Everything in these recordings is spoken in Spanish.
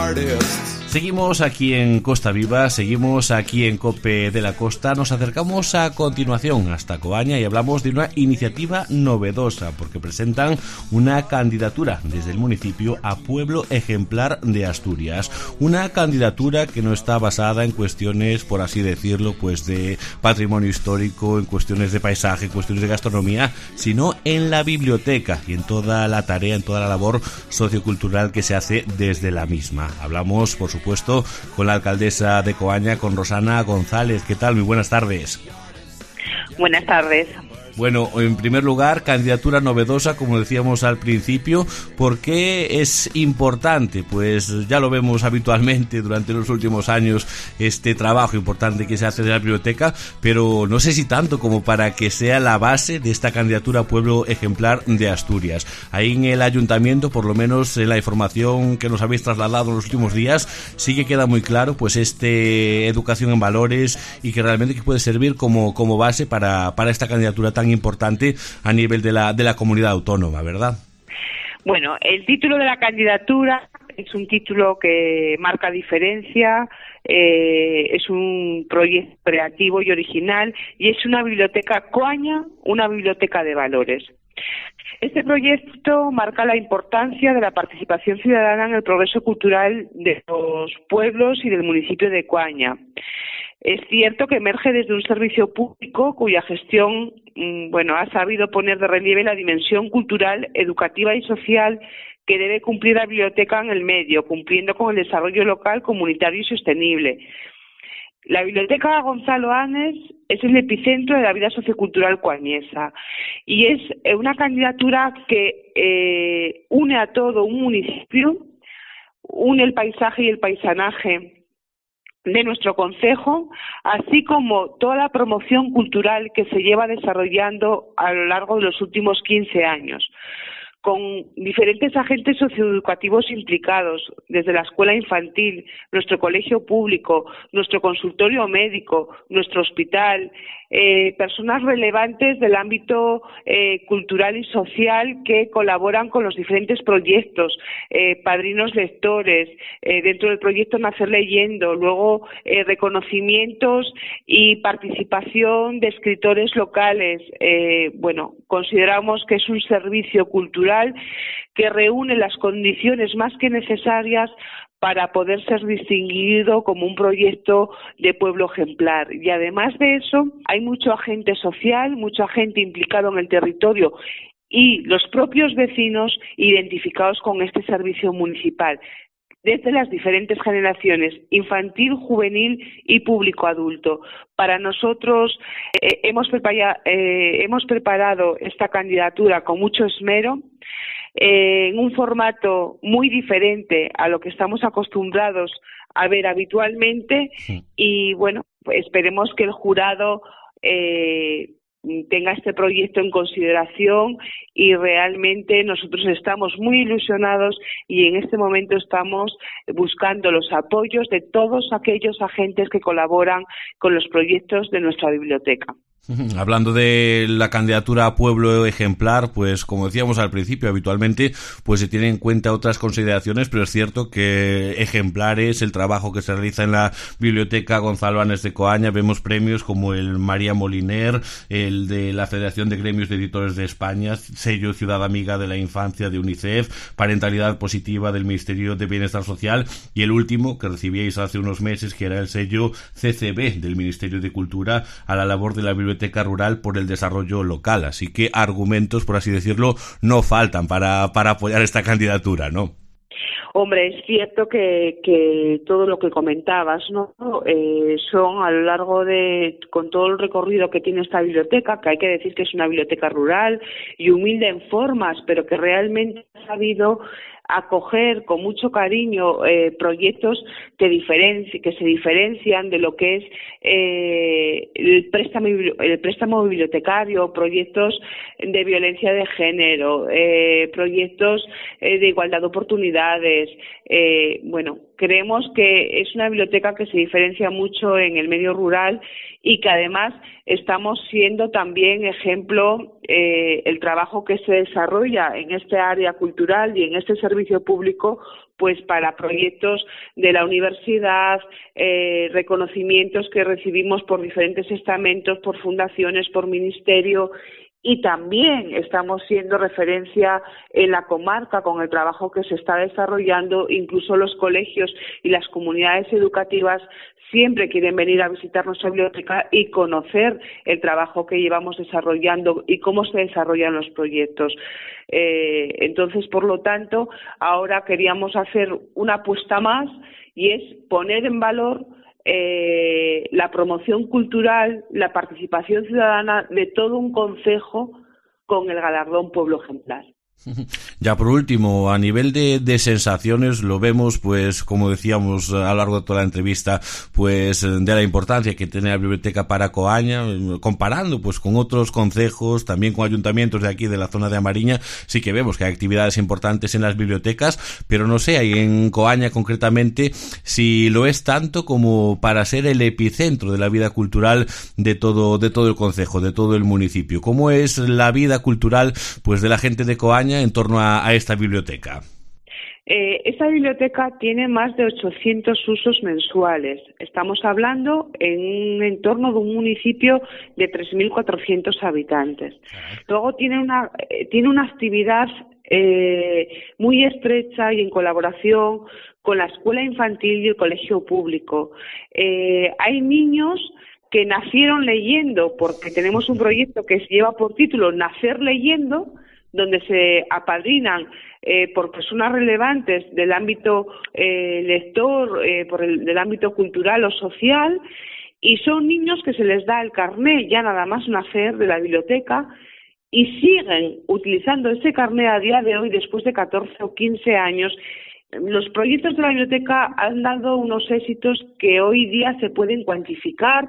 Seguimos aquí en Costa Viva, seguimos aquí en COPE de la Costa. Nos acercamos a continuación hasta Coaña y hablamos de una iniciativa novedosa porque presentan una candidatura desde el municipio a Pueblo Ejemplar de Asturias. Una candidatura que no está basada en cuestiones, por así decirlo, pues de patrimonio histórico, en cuestiones de paisaje, en cuestiones de gastronomía, sino en la biblioteca y en toda la tarea, en toda la labor sociocultural que se hace desde la misma. Hablamos, por supuesto, con la alcaldesa de Coaña, con Rosana González. ¿Qué tal? Muy buenas tardes. Buenas tardes. Bueno, en primer lugar, candidatura novedosa, como decíamos al principio. ¿Por qué es importante? Pues ya lo vemos habitualmente durante los últimos años, este trabajo importante que se hace de la biblioteca, pero no sé si tanto como para que sea la base de esta candidatura Pueblo Ejemplar de Asturias. Ahí en el ayuntamiento, por lo menos en la información que nos habéis trasladado en los últimos días, sí que queda muy claro pues educación en valores y que realmente que puede servir como base para esta candidatura tan importante a nivel de la comunidad autónoma, ¿verdad? Bueno, el título de la candidatura es un título que marca diferencia, es un proyecto creativo y original y es una biblioteca Coaña, una biblioteca de valores. Este proyecto marca la importancia de la participación ciudadana en el progreso cultural de los pueblos y del municipio de Coaña. Es cierto que emerge desde un servicio público cuya gestión ha sabido poner de relieve la dimensión cultural, educativa y social que debe cumplir la biblioteca en el medio, cumpliendo con el desarrollo local, comunitario y sostenible. La Biblioteca Gonzalo Anes es el epicentro de la vida sociocultural coañesa y es una candidatura que une a todo un municipio, une el paisaje y el paisanaje de nuestro concejo, así como toda la promoción cultural que se lleva desarrollando a lo largo de los últimos 15 años, con diferentes agentes socioeducativos implicados, desde la escuela infantil, nuestro colegio público, nuestro consultorio médico, nuestro hospital, personas relevantes del ámbito cultural y social que colaboran con los diferentes proyectos, padrinos lectores, dentro del proyecto Nacer Leyendo, luego reconocimientos y participación de escritores locales. Consideramos que es un servicio cultural que reúne las condiciones más que necesarias para poder ser distinguido como un proyecto de pueblo ejemplar. Y además de eso, hay mucho agente social, mucho agente implicado en el territorio y los propios vecinos identificados con este servicio municipal, desde las diferentes generaciones, infantil, juvenil y público adulto. Para nosotros hemos preparado esta candidatura con mucho esmero, en un formato muy diferente a lo que estamos acostumbrados a ver habitualmente y esperemos que el jurado tenga este proyecto en consideración y realmente nosotros estamos muy ilusionados y en este momento estamos buscando los apoyos de todos aquellos agentes que colaboran con los proyectos de nuestra biblioteca. Hablando de la candidatura a Pueblo Ejemplar, pues como decíamos al principio, habitualmente pues se tienen en cuenta otras consideraciones, pero es cierto que ejemplar es el trabajo que se realiza en la Biblioteca Gonzalo Anes de Coaña. Vemos premios como el María Moliner, el de la Federación de Gremios de Editores de España, sello Ciudad Amiga de la Infancia de UNICEF, parentalidad positiva del Ministerio de Bienestar Social y el último que recibíais hace unos meses, que era el sello CCB del Ministerio de Cultura a la labor de la Biblioteca Rural por el desarrollo local. Así que argumentos, por así decirlo, no faltan para apoyar esta candidatura, ¿no? Hombre, es cierto que todo lo que comentabas, ¿no? Son a lo largo con todo el recorrido que tiene esta biblioteca, que hay que decir que es una biblioteca rural y humilde en formas, pero que realmente ha sabido acoger con mucho cariño proyectos que se diferencian de lo que es el préstamo bibliotecario, proyectos de violencia de género, proyectos de igualdad de oportunidades, creemos que es una biblioteca que se diferencia mucho en el medio rural y que además estamos siendo también ejemplo el trabajo que se desarrolla en este área cultural y en este servicio público, pues para proyectos de la universidad, reconocimientos que recibimos por diferentes estamentos, por fundaciones, por ministerio. Y también estamos siendo referencia en la comarca con el trabajo que se está desarrollando. Incluso los colegios y las comunidades educativas siempre quieren venir a visitar nuestra biblioteca y conocer el trabajo que llevamos desarrollando y cómo se desarrollan los proyectos. Entonces, por lo tanto, ahora queríamos hacer una apuesta más y es poner en valor la promoción cultural, la participación ciudadana de todo un concejo con el galardón Pueblo Ejemplar. Ya por último, a nivel de sensaciones, lo vemos, pues como decíamos a lo largo de toda la entrevista, pues de la importancia que tiene la biblioteca para Coaña, comparando pues con otros concejos, también con ayuntamientos de aquí de la zona de Amariña. Sí que vemos que hay actividades importantes en las bibliotecas, pero no sé, ahí en Coaña concretamente, si lo es tanto como para ser el epicentro de la vida cultural de todo el concejo, de todo el municipio. ¿Cómo es la vida cultural pues de la gente de Coaña en torno a esta biblioteca? Esta biblioteca tiene más de 800 usos mensuales. Estamos hablando en un entorno de un municipio de 3.400 habitantes. Luego tiene una actividad muy estrecha y en colaboración con la escuela infantil y el colegio público. Hay niños que nacieron leyendo, porque tenemos un proyecto que lleva por título Nacer leyendo, donde se apadrinan por personas relevantes del ámbito lector, del ámbito cultural o social, y son niños que se les da el carné ya nada más nacer de la biblioteca y siguen utilizando ese carné a día de hoy después de 14 o 15 años. Los proyectos de la biblioteca han dado unos éxitos que hoy día se pueden cuantificar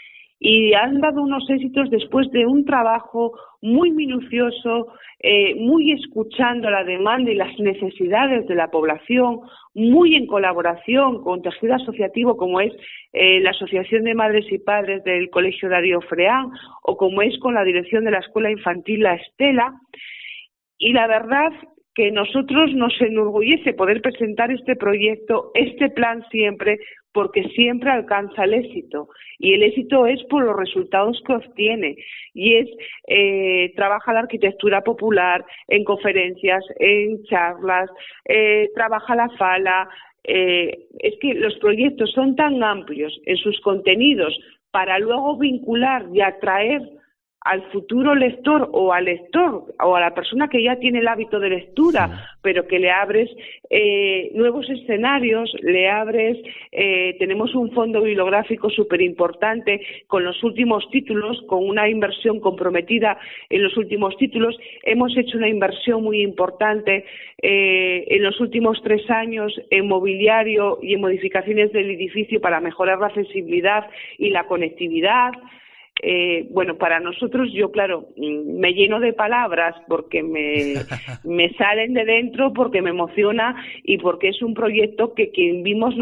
y han dado unos éxitos después de un trabajo muy minucioso, muy escuchando la demanda y las necesidades de la población, muy en colaboración con tejido asociativo como es la Asociación de Madres y Padres del Colegio Darío Freán o como es con la dirección de la Escuela Infantil La Estela. Y la verdad que nosotros nos enorgullece poder presentar este proyecto, este plan siempre, porque siempre alcanza el éxito. Y el éxito es por los resultados que obtiene. Y es, trabaja la arquitectura popular en conferencias, en charlas, trabaja la fala. Es que los proyectos son tan amplios en sus contenidos para luego vincular y atraer al futuro lector o al lector o a la persona que ya tiene el hábito de lectura, sí, pero que le abres nuevos escenarios, le abres, tenemos un fondo bibliográfico súper importante con los últimos títulos, con una inversión comprometida en los últimos títulos. Hemos hecho una inversión muy importante en los últimos 3 años en mobiliario y en modificaciones del edificio para mejorar la accesibilidad y la conectividad. Bueno, para nosotros, yo claro, me lleno de palabras porque me salen de dentro, porque me emociona y porque es un proyecto que quien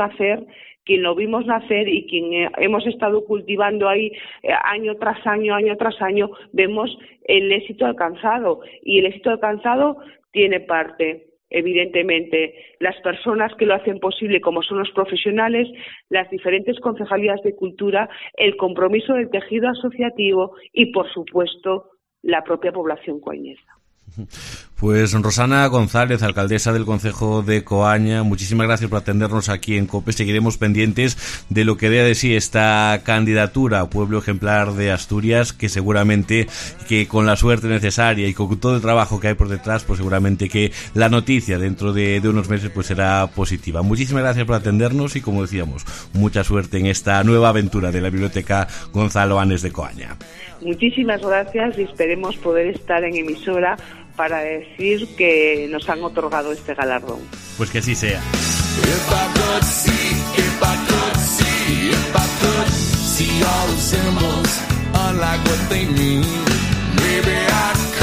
lo vimos nacer y quien hemos estado cultivando ahí año tras año, vemos el éxito alcanzado. Y el éxito alcanzado tiene parte, evidentemente, las personas que lo hacen posible, como son los profesionales, las diferentes concejalías de cultura, el compromiso del tejido asociativo y, por supuesto, la propia población coañesa. Pues Rosana González, alcaldesa del concejo de Coaña, muchísimas gracias por atendernos aquí en COPE. Seguiremos pendientes de lo que dé de sí esta candidatura a Pueblo Ejemplar de Asturias, que seguramente que con la suerte necesaria y con todo el trabajo que hay por detrás, pues seguramente que la noticia dentro de unos meses pues será positiva. Muchísimas gracias por atendernos y, como decíamos, mucha suerte en esta nueva aventura de la Biblioteca Gonzalo Anes de Coaña. Muchísimas gracias y esperemos poder estar en emisora para decir que nos han otorgado este galardón. Pues que así sea. See all the symbols, unlike what they mean. Maybe I